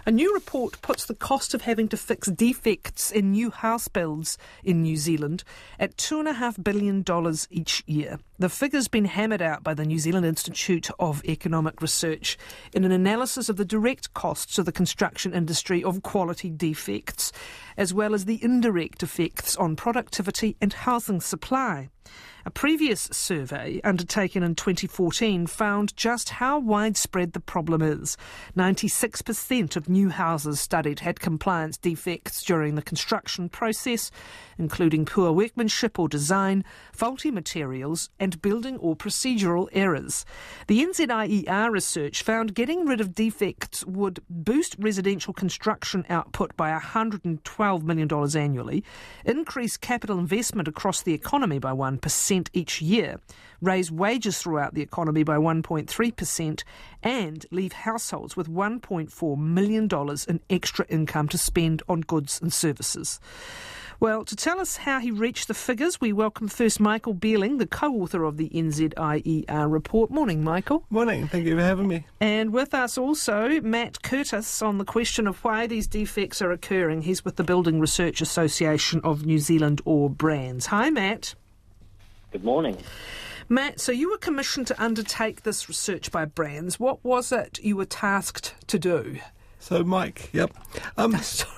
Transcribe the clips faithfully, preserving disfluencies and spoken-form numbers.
A new report puts the cost of having to fix defects in new house builds in New Zealand at two point five billion dollars each year. The figure's been hammered out by the New Zealand Institute of Economic Research in an analysis of the direct costs of the construction industry of quality defects, as well as the indirect effects on productivity and housing supply. A previous survey undertaken in twenty fourteen found just how widespread the problem is. ninety-six percent of new houses studied had compliance defects during the construction process, including poor workmanship or design, faulty materials and building or procedural errors. The N Z I E R research found getting rid of defects would boost residential construction output by one hundred twelve million dollars annually, increase capital investment across the economy by one percent each year, raise wages throughout the economy by one point three percent, and leave households with one point four million dollars in extra income to spend on goods and services. Well, to tell us how he reached the figures, we welcome first Michael Beerling, the co-author of the N Z I E R report. Morning, Michael. Morning. Thank you for having me. And with us also, Matt Curtis, on the question of why these defects are occurring. He's with the Building Research Association of New Zealand, or BRANZ. Hi, Matt. Good morning. Matt, so you were commissioned to undertake this research by BRANZ. What was it you were tasked to do? So, Mike, yep. Um,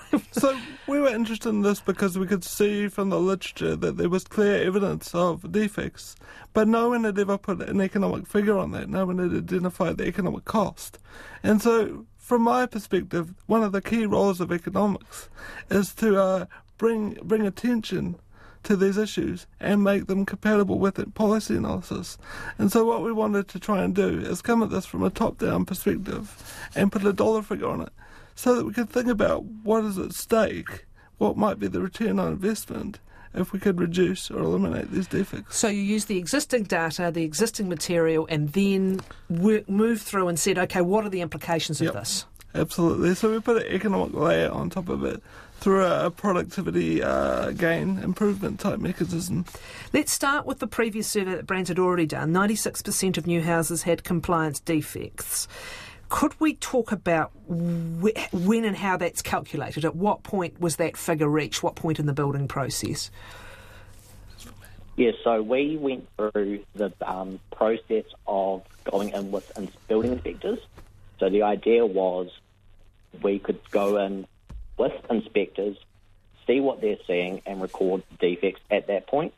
so we were interested in this because we could see from the literature that there was clear evidence of defects, but no one had ever put an economic figure on that. No one had identified the economic cost. And so, from my perspective, one of the key roles of economics is to uh, bring bring attention to these issues and make them compatible with it, policy analysis. And so what we wanted to try and do is come at this from a top-down perspective and put a dollar figure on it so that we could think about what is at stake, what might be the return on investment if we could reduce or eliminate these defects. So you used the existing data, the existing material, and then work, moved through and said, OK, what are the implications Yep. of this? Absolutely. So we put an economic layer on top of it through a productivity uh, gain improvement type mechanism. Let's start with the previous survey that BRANZ had already done. ninety-six percent of new houses had compliance defects. Could we talk about wh- when and how that's calculated? At what point was that figure reached? What point in the building process? Yeah, so we went through the um, process of going in with ins- building inspectors. So the idea was we could go in with inspectors, see what they're seeing and record defects at that point.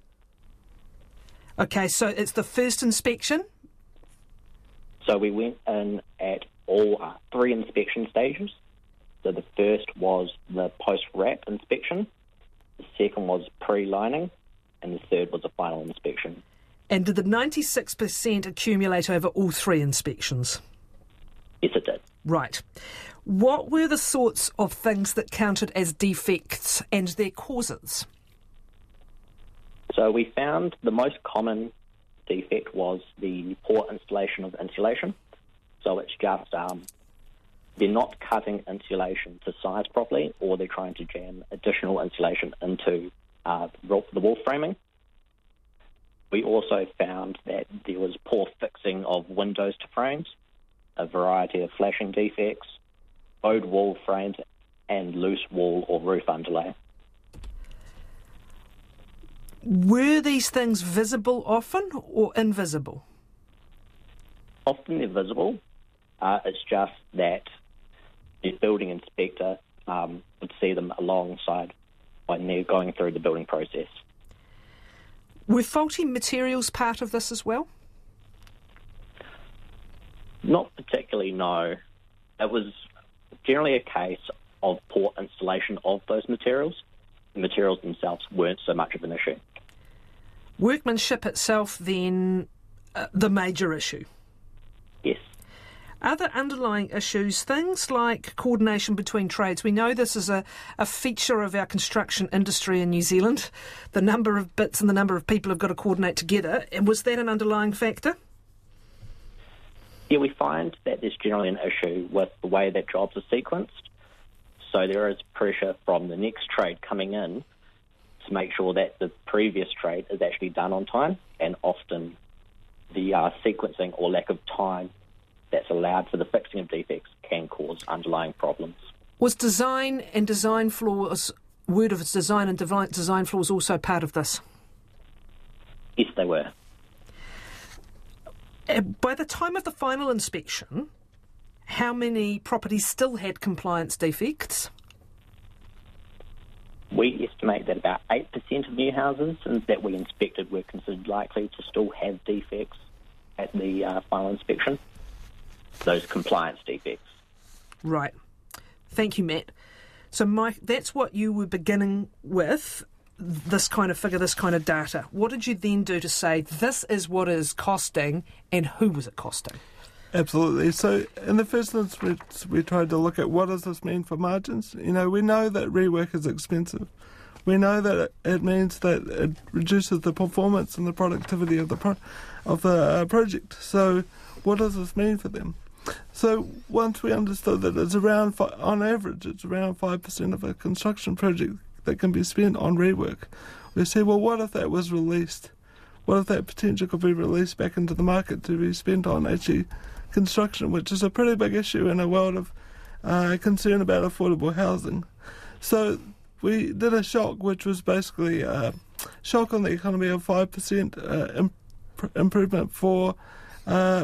OK, so it's the first inspection? So we went in at all uh, three inspection stages. So the first was the post-wrap inspection, the second was pre-lining, and the third was a final inspection. And did the ninety-six percent accumulate over all three inspections? Yes, it did. Right. What were the sorts of things that counted as defects and their causes? So we found the most common defect was the poor installation of insulation. So it's just um, they're not cutting insulation to size properly, or they're trying to jam additional insulation into uh, the wall framing. We also found that there was poor fixing of windows to frames, a variety of flashing defects, bowed wall frames, and loose wall or roof underlay. Were these things visible often or invisible? Often they're visible. Uh, it's just that the building inspector um, would see them alongside when they're going through the building process. Were faulty materials part of this as well? Not particularly, no. It was generally a case of poor installation of those materials. The materials themselves weren't so much of an issue. Workmanship itself, then, uh, the major issue? Yes. Other underlying issues, things like coordination between trades. We know this is a, a feature of our construction industry in New Zealand. The number of bits and the number of people have got to coordinate together. And was that an underlying factor? Yeah, we find that there's generally an issue with the way that jobs are sequenced. So there is pressure from the next trade coming in to make sure that the previous trade is actually done on time, and often the uh, sequencing or lack of time that's allowed for the fixing of defects can cause underlying problems. Was design and design flaws, word of its design and design flaws also part of this? Yes, they were. Uh, by the time of the final inspection, how many properties still had compliance defects? We estimate that about eight percent of new houses that we inspected were considered likely to still have defects at the uh, final inspection, those compliance defects. Right. Thank you, Matt. So, Mike, that's what you were beginning with, this kind of figure, this kind of data. What did you then do to say this is what it is costing, and who was it costing? Absolutely. So in the first instance, we tried to look at what does this mean for margins. You know, we know that rework is expensive. We know that it, it means that it reduces the performance and the productivity of the pro- of the uh, project. So what does this mean for them? So once we understood that it's around, fi- on average, it's around five percent of a construction project that can be spent on rework, we said, well, what if that was released? What if that potential could be released back into the market to be spent on actually construction, which is a pretty big issue in a world of uh, concern about affordable housing. So we did a shock, which was basically a shock on the economy of five percent uh, imp- improvement for uh,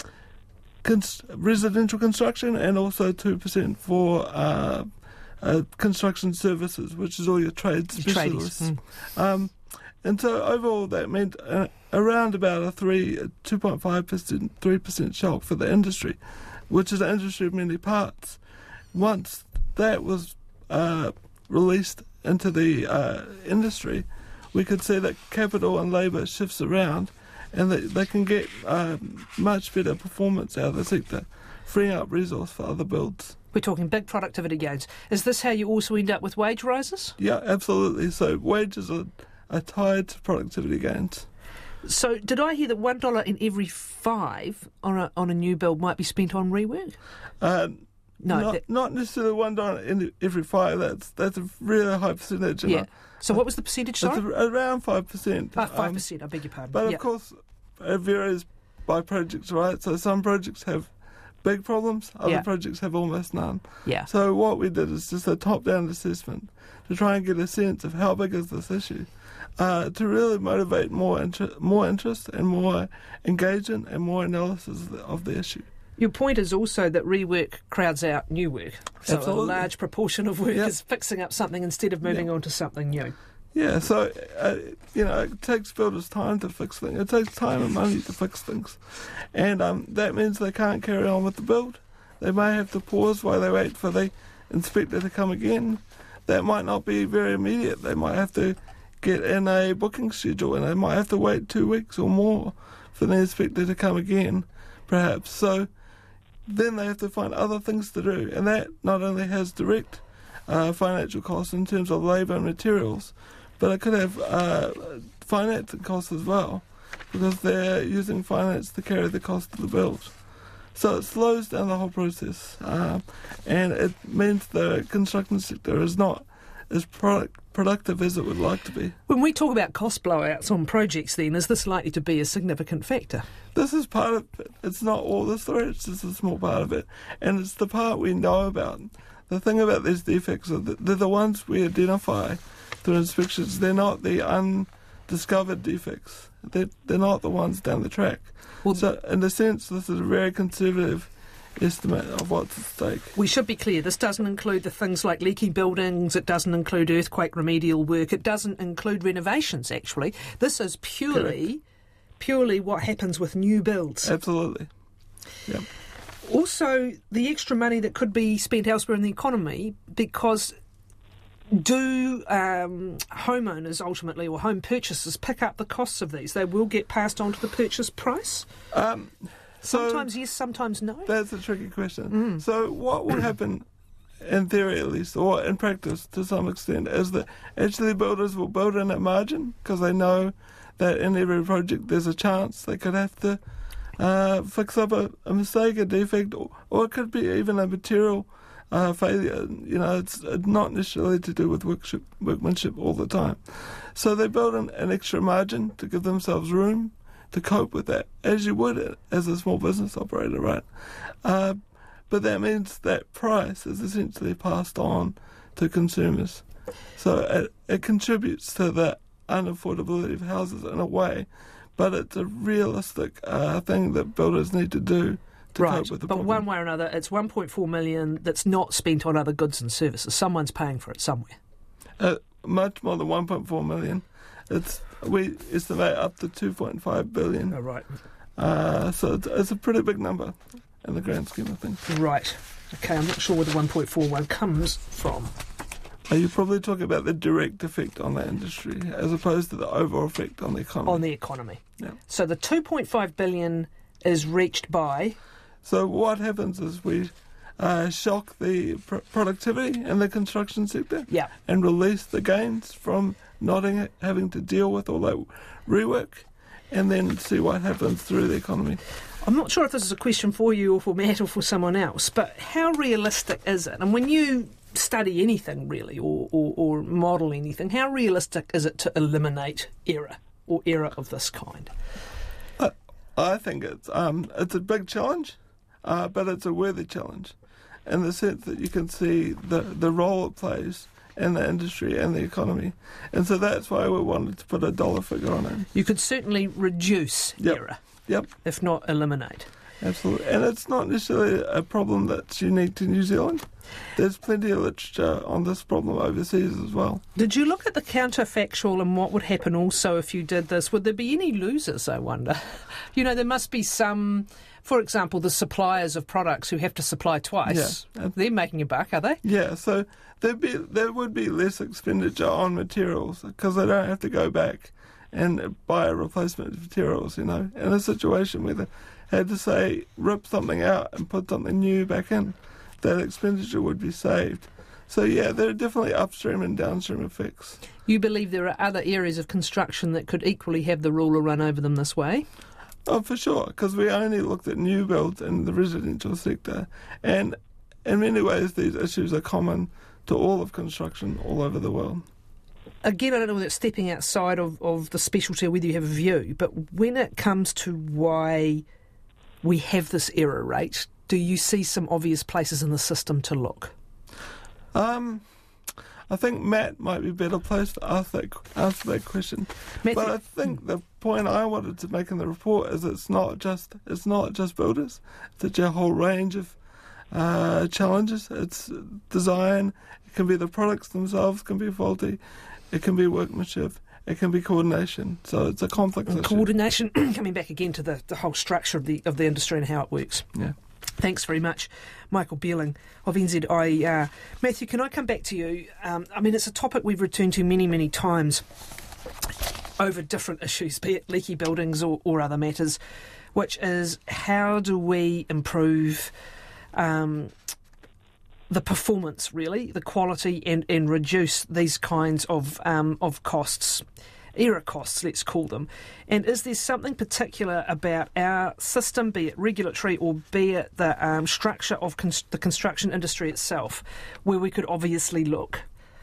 cons- residential construction and also two percent for uh, uh, construction services, which is all your trade specialists. Mm. Um, And so overall that meant uh, around about a three, two point five percent, three percent shock for the industry, which is an industry of many parts. Once that was uh, released into the uh, industry, we could see that capital and labour shifts around and that they can get uh, much better performance out of the sector, freeing up resource for other builds. We're talking big productivity gains. Is this how you also end up with wage rises? Yeah, absolutely. So wages are... are tied to productivity gains. So did I hear that one dollar in every five on a on a new build might be spent on rework? Uh, no, not, that, not necessarily one dollar in every five. That's that's a really high percentage. Yeah. Know? So what was the percentage? Sorry, it's a, around five percent. Oh, five percent. I beg your pardon. But yeah. of course, it varies by projects, right? So some projects have big problems. Other yeah. projects have almost none. Yeah. So what we did is just a top-down assessment to try and get a sense of how big is this issue. Uh, to really motivate more inter- more interest and more engagement and more analysis of the, of the issue. Your point is also that rework crowds out new work. So Absolutely. a large proportion of work yep. is fixing up something instead of moving yep. on to something new. Yeah, so, uh, you know, it takes builders time to fix things. It takes time and money to fix things. And um, that means they can't carry on with the build. They may have to pause while they wait for the inspector to come again. That might not be very immediate. They might have to get in a booking schedule and they might have to wait two weeks or more for the inspector to come again, perhaps. So then they have to find other things to do, and that not only has direct uh, financial costs in terms of labour and materials, but it could have uh, financing costs as well, because they're using finance to carry the cost of the build. So it slows down the whole process, uh, and it means the construction sector is not as product, productive as it would like to be. When we talk about cost blowouts on projects then, is this likely to be a significant factor? This is part of it. It's not all the story, it's just a small part of it. And it's the part we know about. The thing about these defects is that they're the ones we identify through inspections. They're not the undiscovered defects. They're, they're not the ones down the track. Well, so in a sense, this is a very conservative estimate of what's at stake. We should be clear, this doesn't include the things like leaky buildings, it doesn't include earthquake remedial work, it doesn't include renovations, actually. This is purely, Correct. purely what happens with new builds. Absolutely. Yep. Also, the extra money that could be spent elsewhere in the economy, because do um, homeowners ultimately, or home purchasers, pick up the costs of these? They will get passed on to the purchase price? Um... Sometimes so, yes, sometimes no. That's a tricky question. Mm. So what will happen, in theory at least, or in practice to some extent, is that actually builders will build in at margin because they know that in every project there's a chance they could have to uh, fix up a, a mistake, a defect, or, or it could be even a material uh, failure. You know, it's not necessarily to do with workship, workmanship all the time. So they build in an extra margin to give themselves room to cope with that, as you would as a small business operator, right? Uh, but that means that price is essentially passed on to consumers. So it, it contributes to the unaffordability of houses in a way, but it's a realistic uh, thing that builders need to do to right, cope with the but problem. one way or another, it's one point four million that's not spent on other goods and services. Someone's paying for it somewhere. Uh, much more than one point four million. It's we estimate up to two point five billion. Oh, right. Uh, so it's, it's a pretty big number in the grand scheme of things. Right. Okay, I'm not sure where the one point four one comes from. Are you probably talking about the direct effect on the industry as opposed to the overall effect on the economy? On the economy. Yeah. So the two point five billion is reached by... So what happens is we uh, shock the pr- productivity in the construction sector Yeah. and release the gains from not in- having to deal with all that rework, and then see what happens through the economy. I'm not sure if this is a question for you or for Matt or for someone else, but how realistic is it? And when you study anything really or, or, or model anything, how realistic is it to eliminate error or error of this kind? Uh, I think it's um, it's a big challenge, uh, but it's a worthy challenge in the sense that you can see the, the role it plays in the industry and the economy. And so that's why we wanted to put a dollar figure on it. You could certainly reduce Yep. error, Yep, if not eliminate. absolutely. And it's not necessarily a problem that's unique to New Zealand. There's plenty of literature on this problem overseas as well. Did you look at the counterfactual and what would happen also if you did this? Would there be any losers, I wonder? You know, there must be some, for example, the suppliers of products who have to supply twice. Yeah. They're making a buck, are they? Yeah, so there'd be there would be less expenditure on materials because they don't have to go back and buy replacement materials, you know. In a situation where they had to, say, rip something out and put something new back in, that expenditure would be saved. So, yeah, there are definitely upstream and downstream effects. You believe there are other areas of construction that could equally have the ruler run over them this way? Oh, for sure, because we only looked at new builds in the residential sector. And in many ways, these issues are common to all of construction all over the world. Again, I don't know whether it's stepping outside of, of the specialty or whether you have a view, but when it comes to why we have this error rate, do you see some obvious places in the system to look? Um, I think Matt might be better placed to ask that, answer that question. Matthew, But I think the point I wanted to make in the report is it's not just it's not just builders. It's a whole range of uh, challenges. It's design. It can be the products themselves can be faulty. It can be workmanship. It can be coordination. So it's a complex and issue. coordination, coming back again to the, the whole structure of the of the industry and how it works. Yeah. Thanks very much, Michael Beerling of N Z I E R. Matthew, can I come back to you? Um, I mean, it's a topic we've returned to many, many times over different issues, be it leaky buildings or, or other matters, which is how do we improve um, the performance, really, the quality, and, and reduce these kinds of um, of costs, error costs, let's call them. And is there something particular about our system, be it regulatory or be it the um, structure of cons- the construction industry itself, where we could obviously look?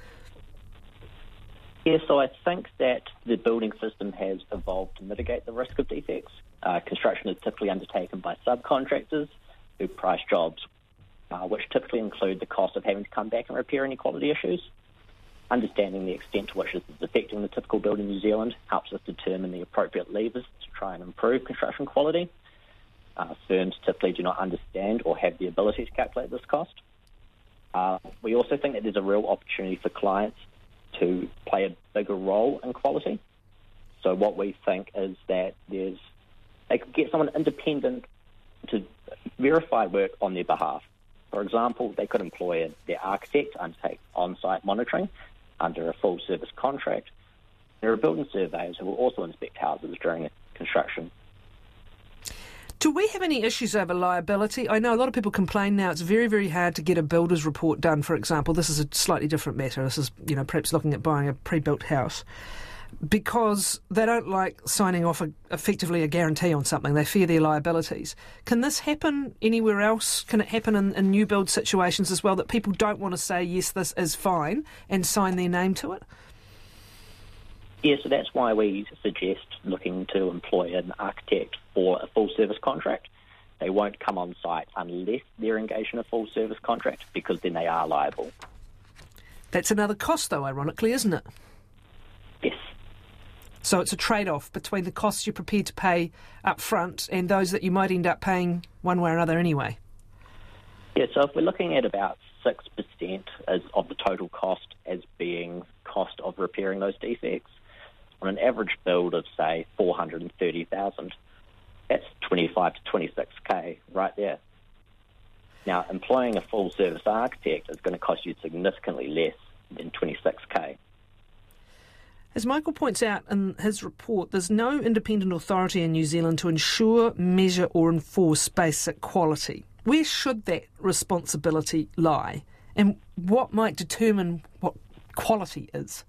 Yeah, so I think that the building system has evolved to mitigate the risk of defects. Uh, construction is typically undertaken by subcontractors who price jobs, uh, which typically include the cost of having to come back and repair any quality issues. Understanding the extent to which this is affecting the typical build in New Zealand helps us determine the appropriate levers to try and improve construction quality. Uh, firms typically do not understand or have the ability to calculate this cost. Uh, we also think that there's a real opportunity for clients to play a bigger role in quality. So what we think is that there's they could get someone independent to verify work on their behalf. For example, they could employ their architect to undertake on-site monitoring under a full-service contract. There are building surveyors who will also inspect houses during construction. Do we have any issues over liability? I know a lot of people complain now it's very, very hard to get a builder's report done, for example. This is a slightly different matter. This is, you know, perhaps looking at buying a pre-built house. Because they don't like signing off a, effectively a guarantee on something. They fear their liabilities. Can this happen anywhere else? Can it happen in, in new build situations as well, that people don't want to say, yes, this is fine, and sign their name to it? Yeah, so that's why we suggest looking to employ an architect for a full-service contract. They won't come on site unless they're engaged in a full-service contract, because then they are liable. That's another cost, though, ironically, isn't it? Yes. So it's a trade-off between the costs you're prepared to pay up front and those that you might end up paying one way or another anyway. Yeah, so if we're looking at about six percent as of the total cost as being cost of repairing those defects, on an average build of, say, four hundred thirty thousand dollars, that's twenty-five to twenty-six K right there. Now, employing a full-service architect is going to cost you significantly less than twenty-six K. As Michael points out in his report, there's no independent authority in New Zealand to ensure, measure or enforce basic quality. Where should that responsibility lie? And what might determine what quality is?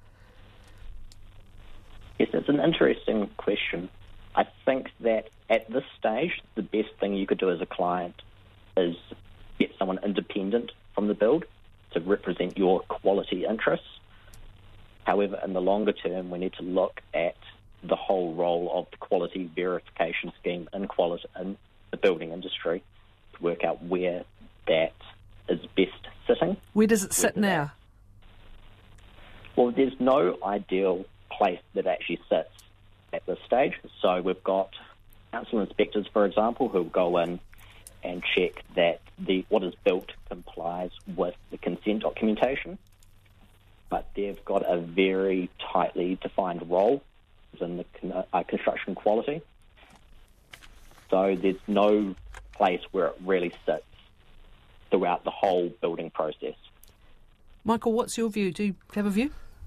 Yes, it's an interesting question. I think that at this stage, the best thing you could do as a client is get someone independent from the build to represent your quality interests. However, in the longer term, we need to look at the whole role of the quality verification scheme in quality in the building industry to work out where that is best sitting. Where does it sit now? Well, there's no ideal place that actually sits at this stage. So we've got council inspectors, for example, who will go in and check that the what is built complies with the consent documentation. But they've got a very tightly defined role in the con- uh, construction quality. So there's no place where it really sits throughout the whole building process. Michael, what's your view? Do you have a view?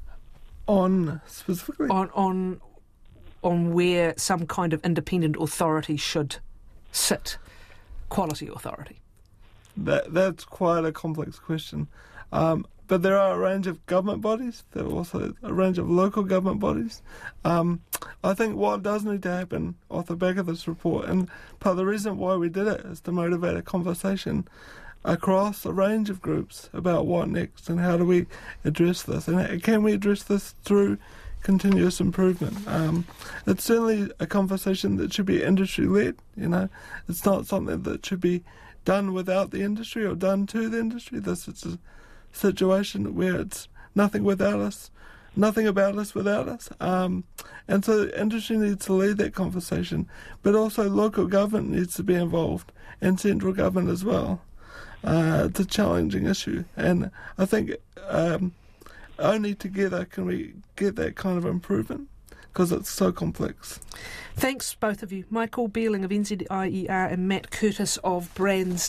On specifically? On on on where some kind of independent authority should sit, quality authority. That That's quite a complex question. Um, but there are a range of government bodies. There are also a range of local government bodies. Um, I think what does need to happen off the back of this report, and part of the reason why we did it is to motivate a conversation across a range of groups about what next and how do we address this, and can we address this through continuous improvement. Um, it's certainly a conversation that should be industry-led. You know, it's not something that should be done without the industry or done to the industry. This is a situation where it's nothing without us, nothing about us without us. Um, and so industry needs to lead that conversation, but also local government needs to be involved and central government as well. Uh, it's a challenging issue, and I think um, only together can we get that kind of improvement, because it's so complex. Thanks, both of you. Michael Beerling of N Z I E R and Matt Curtis of Brands